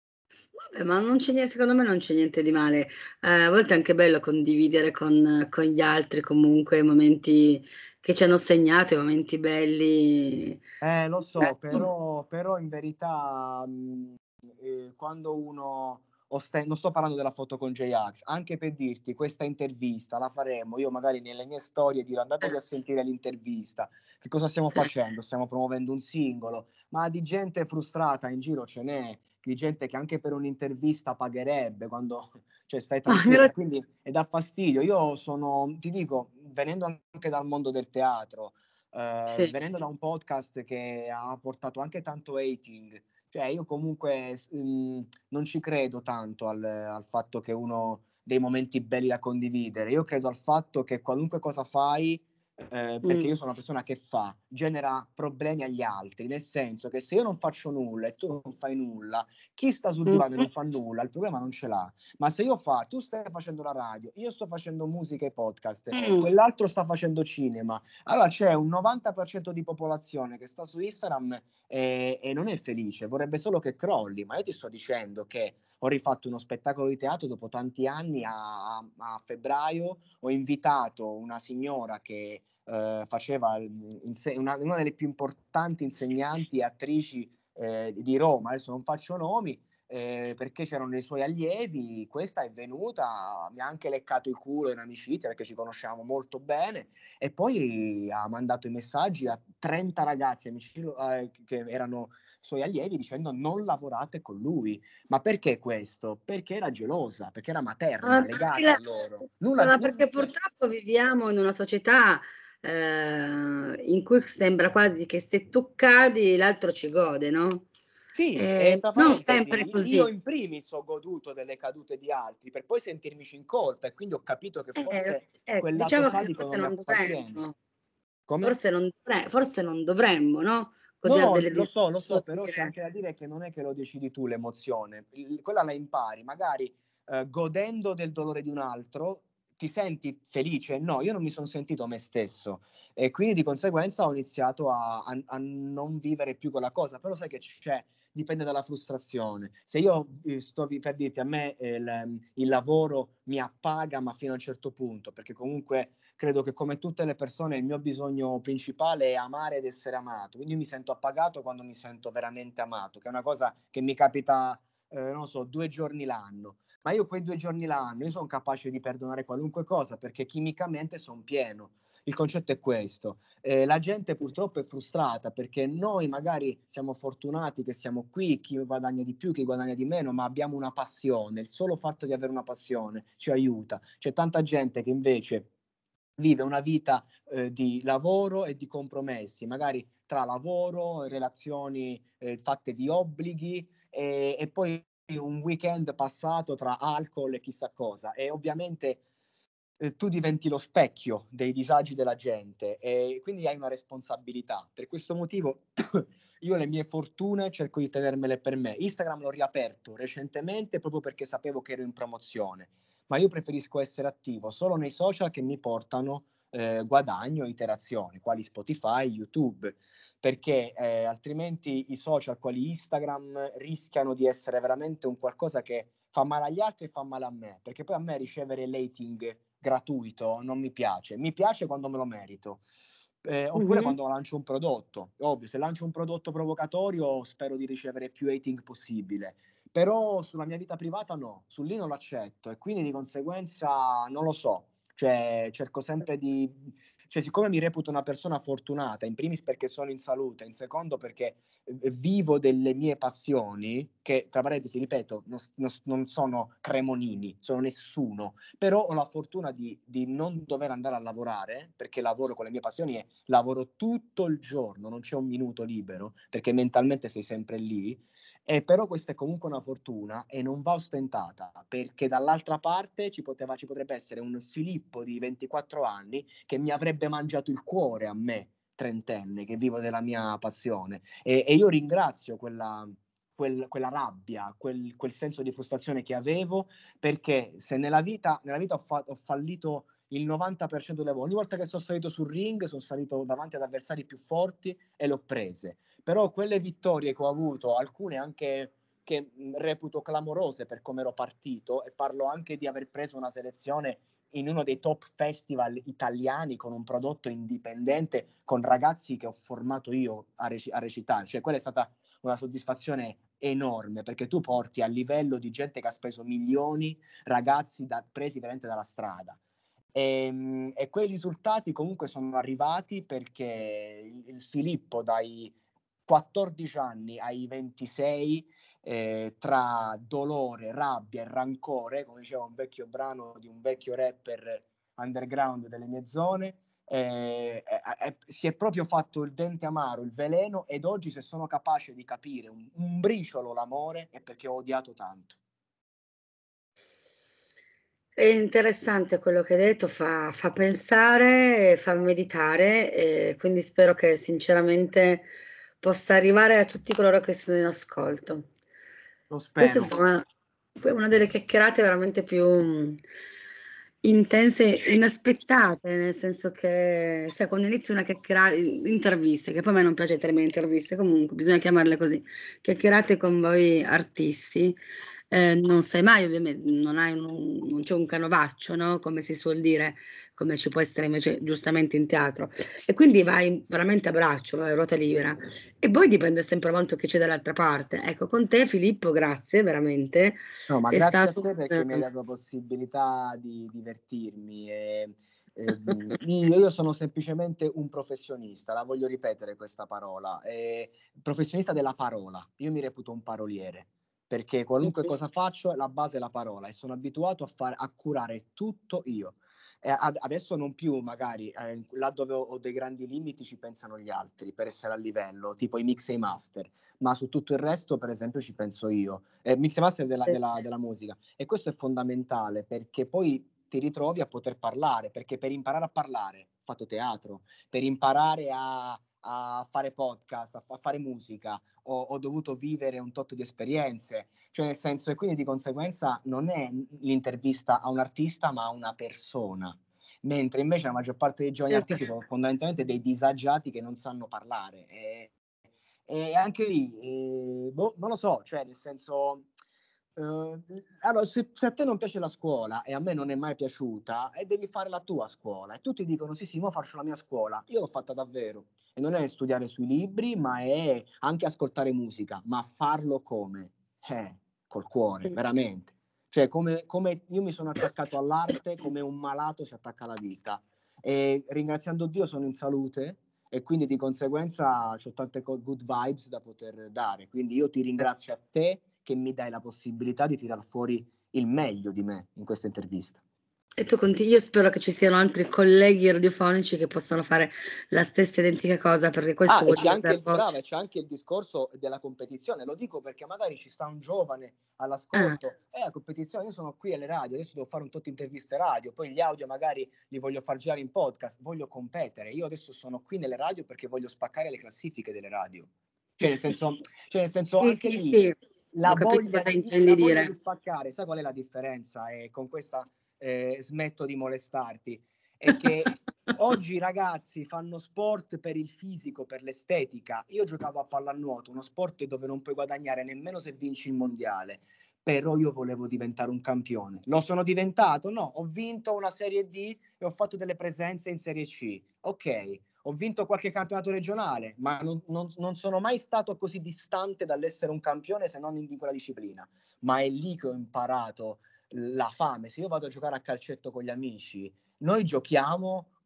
vabbè, ma non c'è niente, secondo me non c'è niente di male. Eh, a volte è anche bello condividere con, con gli altri comunque i momenti che ci hanno segnato, i momenti belli. Eh, lo so, Ecco. però, però in verità mh, eh, quando uno osten- non sto parlando della foto con J-Ax, anche per dirti questa intervista la faremo, io magari nelle mie storie dirò Eh, andatevi a sentire l'intervista, che cosa stiamo sì. facendo? Stiamo promuovendo un singolo, ma di gente frustrata in giro ce n'è, di gente che anche per un'intervista pagherebbe quando, cioè, stai Ma in tranquillo, realtà- quindi e dà fastidio. Io sono, ti dico, venendo anche dal mondo del teatro, eh, sì. venendo da un podcast che ha portato anche tanto hating, cioè io comunque mh, non ci credo tanto al, al fatto che uno dei momenti belli da condividere, io credo al fatto che qualunque cosa fai, eh, perché Mm. io sono una persona che fa, genera problemi agli altri, nel senso che se io non faccio nulla e tu non fai nulla, chi sta sul divano e Mhm. non fa nulla, il problema non ce l'ha. Ma se io fa, tu stai facendo la radio, io sto facendo musica e podcast, Mm. quell'altro sta facendo cinema, allora c'è un novanta per cento di popolazione che sta su Instagram e, e non è felice, vorrebbe solo che crolli, ma io ti sto dicendo che ho rifatto uno spettacolo di teatro dopo tanti anni a, a, a febbraio, ho invitato una signora che eh, faceva inse- una, una delle più importanti insegnanti e attrici eh, di Roma, adesso non faccio nomi, eh, perché c'erano i suoi allievi, questa è venuta, mi ha anche leccato il culo in amicizia perché ci conosciamo molto bene, e poi ha mandato i messaggi a trenta ragazzi amici eh, che erano suoi allievi dicendo non lavorate con lui. Ma perché questo? Perché era gelosa, perché era materna, Ma perché, legata la- a loro. Nulla, ma nulla, perché cioè, purtroppo viviamo in una società eh, in cui sembra quasi che se tu cadi l'altro ci gode, no? sì, e Eh, tra non parentesi, sempre io così. in primis ho goduto delle cadute di altri per poi sentirmici in colpa e quindi ho capito che Eh, forse ecco, quel lato diciamo che sadico forse non mi non appartiene. dovremmo, Come? forse non, dovre- forse non dovremmo, no? Godere No, delle lo so, lo so, però c'è dire. anche da dire che non è che lo decidi tu l'emozione, Il- quella la impari, magari eh, godendo del dolore di un altro, ti senti felice? No, io non mi sono sentito me stesso e quindi di conseguenza ho iniziato a, a- a non vivere più quella cosa, però sai che c'è, dipende dalla frustrazione. Se io eh, sto vi- per dirti, a me eh, il, il lavoro mi appaga, ma fino a un certo punto, perché comunque credo che come tutte le persone il mio bisogno principale è amare ed essere amato, quindi io mi sento appagato quando mi sento veramente amato, che è una cosa che mi capita, eh, non so, due giorni l'anno, ma io quei due giorni l'anno, io sono capace di perdonare qualunque cosa perché chimicamente sono pieno. Il concetto è questo. Eh, la gente purtroppo è frustrata perché noi magari siamo fortunati che siamo qui, chi guadagna di più, chi guadagna di meno, ma abbiamo una passione. Il solo fatto di avere una passione ci aiuta. C'è tanta gente che invece vive una vita eh, di lavoro e di compromessi, magari tra lavoro, relazioni eh, fatte di obblighi e, e poi un weekend passato tra alcol e chissà cosa. E ovviamente eh, tu diventi lo specchio dei disagi della gente e quindi hai una responsabilità. Per questo motivo io le mie fortune cerco di tenermele per me. Instagram l'ho riaperto recentemente proprio perché sapevo che ero in promozione, ma io preferisco essere attivo solo nei social che mi portano eh, guadagno e interazioni, quali Spotify, YouTube, perché eh, altrimenti i social quali Instagram rischiano di essere veramente un qualcosa che fa male agli altri e fa male a me, perché poi a me ricevere rating gratuito non mi piace, mi piace quando me lo merito. Eh, oppure Mhm. quando lancio un prodotto, ovvio, se lancio un prodotto provocatorio spero di ricevere più rating possibile, però sulla mia vita privata no, su lì non l'accetto e quindi di conseguenza non lo so, cioè cerco sempre di, cioè siccome mi reputo una persona fortunata, in primis perché sono in salute, in secondo perché eh, vivo delle mie passioni, che tra parentesi ripeto, non, non, non sono Cremonini, sono nessuno, però ho la fortuna di, di non dover andare a lavorare, perché lavoro con le mie passioni e lavoro tutto il giorno, non c'è un minuto libero, perché mentalmente sei sempre lì. Eh, però questa è comunque una fortuna e non va ostentata, perché dall'altra parte ci, poteva, ci potrebbe essere un Filippo di ventiquattro anni che mi avrebbe mangiato il cuore a me, trentenne, che vivo della mia passione. E, e io ringrazio quella, quel, quella rabbia, quel, quel senso di frustrazione che avevo, perché se nella vita, nella vita ho, fa- ho fallito il novanta per cento delle volte, ogni volta che sono salito sul ring sono salito davanti ad avversari più forti e l'ho prese. Però quelle vittorie che ho avuto, alcune anche che mh, reputo clamorose per come ero partito, e parlo anche di aver preso una selezione in uno dei top festival italiani con un prodotto indipendente, con ragazzi che ho formato io a, rec- a recitare, cioè quella è stata una soddisfazione enorme, perché tu porti a livello di gente che ha speso milioni, ragazzi da, presi veramente dalla strada. E, e quei risultati comunque sono arrivati perché il, il Filippo dai quattordici anni ai ventisei, eh, tra dolore, rabbia e rancore, come diceva un vecchio brano di un vecchio rapper underground delle mie zone, eh, eh, eh, si è proprio fatto il dente amaro, il veleno, ed oggi se sono capace di capire un, un briciolo l'amore è perché ho odiato tanto. È interessante quello che hai detto, fa, fa pensare, fa meditare, e quindi spero che sinceramente possa arrivare a tutti coloro che sono in ascolto. Lo Questa è spero. stata una, una delle chiacchierate veramente più mh, intense e inaspettate, nel senso che, sai, quando inizi una chiacchierata, interviste, che poi a me non piace il termine interviste, comunque bisogna chiamarle così, chiacchierate con voi artisti, eh, non sai mai, ovviamente, non, hai un- non c'è un canovaccio, no? Come si suol dire, come ci può essere invece giustamente in teatro. E quindi vai veramente a braccio, vai a ruota libera. E poi dipende sempre molto chi c'è dall'altra parte. Ecco, con te Filippo, grazie, veramente. No, ma È grazie a stato te perché mi hai un... dato la possibilità di divertirmi. E, ehm, io, io sono semplicemente un professionista, la voglio ripetere questa parola, eh, professionista della parola. Io mi reputo un paroliere, perché qualunque cosa faccio, la base è la parola e sono abituato a, fare, a curare tutto io. E ad- adesso non più, magari, eh, là dove ho, ho dei grandi limiti ci pensano gli altri per essere a livello, tipo i mix e i master, ma su tutto il resto, per esempio, ci penso io. Eh, mix e master della, della, della musica. E questo è fondamentale perché poi ti ritrovi a poter parlare, perché per imparare a parlare ho fatto teatro, per imparare a, a fare podcast, a, a fare musica, ho, ho dovuto vivere un tot di esperienze, cioè nel senso, e quindi di conseguenza non è l'intervista a un artista, ma a una persona. Mentre invece la maggior parte dei giovani artisti sono fondamentalmente dei disagiati che non sanno parlare. E, e anche lì, eh, boh, non lo so, cioè nel senso, eh, allora, se, se a te non piace la scuola e a me non è mai piaciuta, e devi fare la tua scuola. E tutti dicono sì, sì, ma faccio la mia scuola. Io l'ho fatta davvero. E non è studiare sui libri, ma è anche ascoltare musica, ma farlo come? Eh, col cuore, veramente. Cioè, come, come io mi sono attaccato all'arte, come un malato si attacca alla vita. E ringraziando Dio sono in salute e quindi di conseguenza ho tante good vibes da poter dare. Quindi io ti ringrazio a te che mi dai la possibilità di tirar fuori il meglio di me in questa intervista. E tu conti, io spero che ci siano altri colleghi radiofonici che possano fare la stessa identica cosa, perché questo Ah, e vuol c'è dire anche dar il bravo, voce. e c'è anche il discorso della competizione. Lo dico perché magari ci sta un giovane Ah, all'ascolto, e la competizione, io sono qui alle radio, adesso devo fare un tot di interviste radio, poi gli audio magari li voglio far girare in podcast, voglio competere. Io adesso sono qui nelle radio perché voglio spaccare le classifiche delle radio. Cioè, nel senso, cioè, nel senso sì, anche sì, lì sì, ho la capito voglia cosa di, intendi la voglia di dire. spaccare, sai qual è la differenza? E con questa eh, smetto di molestarti. È che oggi i ragazzi fanno sport per il fisico, per l'estetica. Io giocavo a pallanuoto, uno sport dove non puoi guadagnare nemmeno se vinci il mondiale. Però io volevo diventare un campione. Lo sono diventato? No, ho vinto una Serie D e ho fatto delle presenze in Serie C. Ok, ho vinto qualche campionato regionale, ma non, non, non sono mai stato così distante dall'essere un campione se non in quella disciplina. Ma è lì che ho imparato la fame. Se io vado a giocare a calcetto con gli amici, noi giochiamo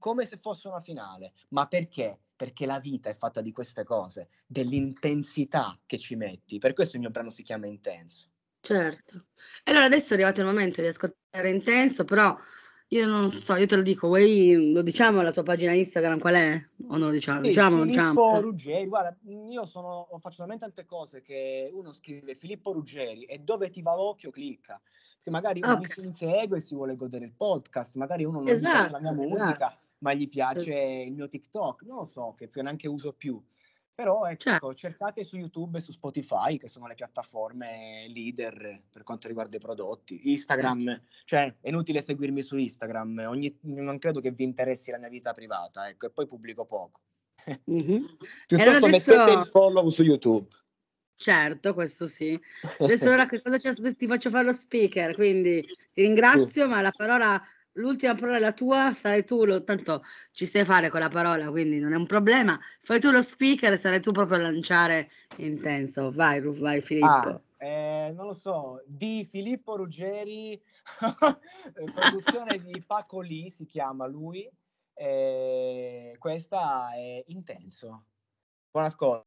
come se fosse una finale. Ma perché? Perché la vita è fatta di queste cose, dell'intensità che ci metti. Per questo il mio brano si chiama Intenso. Certo. E allora adesso è arrivato il momento di ascoltare Intenso, però io non so, io te lo dico, vuoi, lo diciamo la tua pagina Instagram qual è? O non lo diciamo? Sì, diciamo, non Filippo diciamo? Ruggeri, guarda, io sono, faccio talmente tante cose che uno scrive Filippo Ruggeri e dove ti va l'occhio clicca. Perché magari uno Ok. mi si insegue e si vuole godere il podcast, magari uno non gli piace la Esatto, mia esatto. musica, ma gli piace il mio TikTok, non lo so, che neanche uso più. Però ecco, Certo. cercate su YouTube e su Spotify, che sono le piattaforme leader per quanto riguarda i prodotti. Instagram, cioè è inutile seguirmi su Instagram, ogni, non credo che vi interessi la mia vita privata, ecco, e poi pubblico poco. Mhm. E Piuttosto allora adesso, mettete il follow su YouTube. certo, questo sì. Adesso allora che cosa c'è? Ti faccio fare lo speaker, quindi ti ringrazio, ma la parola, l'ultima parola è la tua, sarai tu, lo, tanto ci sai fare con la parola, quindi non è un problema. Fai tu lo speaker e sarai tu proprio a lanciare Intenso. Vai, Ruf, vai Filippo. Ah, eh, non lo so, di Filippo Ruggeri, produzione di Paco Lee si chiama lui, eh, questa è Intenso. Buon ascolto.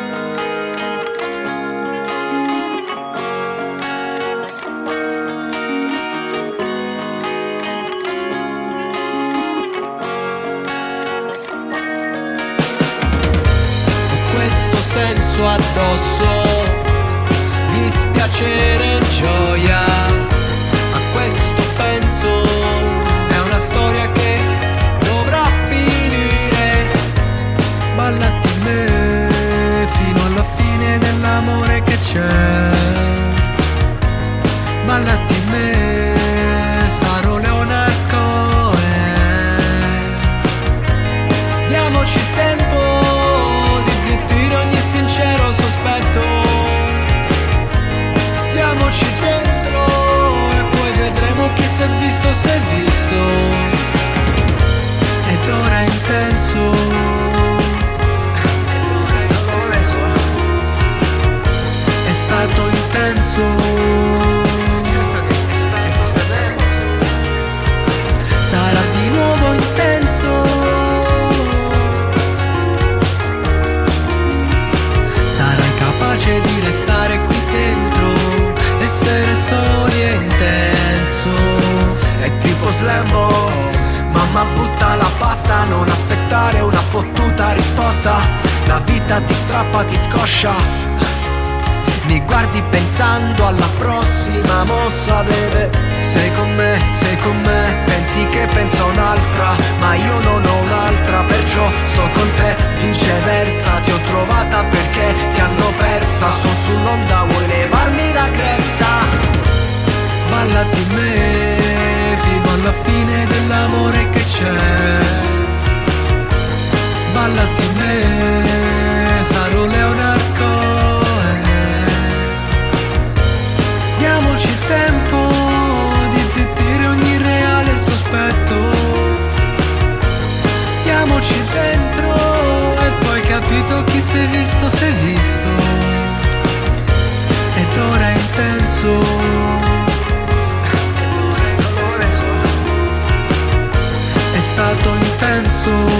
Questo senso addosso, dispiacere e gioia, a questo penso, è una storia che dovrà finire. Ballati me fino alla fine dell'amore che c'è, ballati me, sarò Leonard Cohen. Diamoci il tempo di zittire ogni sincero sospetto, diamoci dentro e poi vedremo chi si è visto, si è visto. Ed ora è intenso, è stato intenso, sarà di nuovo intenso, sarai capace di restare qui dentro, essere soli e intenso. È tipo Slambo, mamma butta la pasta, non aspettare una fottuta risposta, la vita ti strappa, ti scoscia. Mi guardi pensando alla prossima mossa, beve. Sei con me, sei con me, pensi che penso a un'altra, ma io non ho un'altra, perciò sto con te. Viceversa, ti ho trovata perché ti hanno persa. Sono sull'onda, vuoi levarmi la cresta? Ballati me fino alla fine dell'amore che c'è, ballati me, sarò Leonard Cohen. Diamoci il tempo di zittire ogni reale sospetto, diamoci dentro e poi capito chi si è visto, si è visto. Ed ora è intenso, è stato intenso.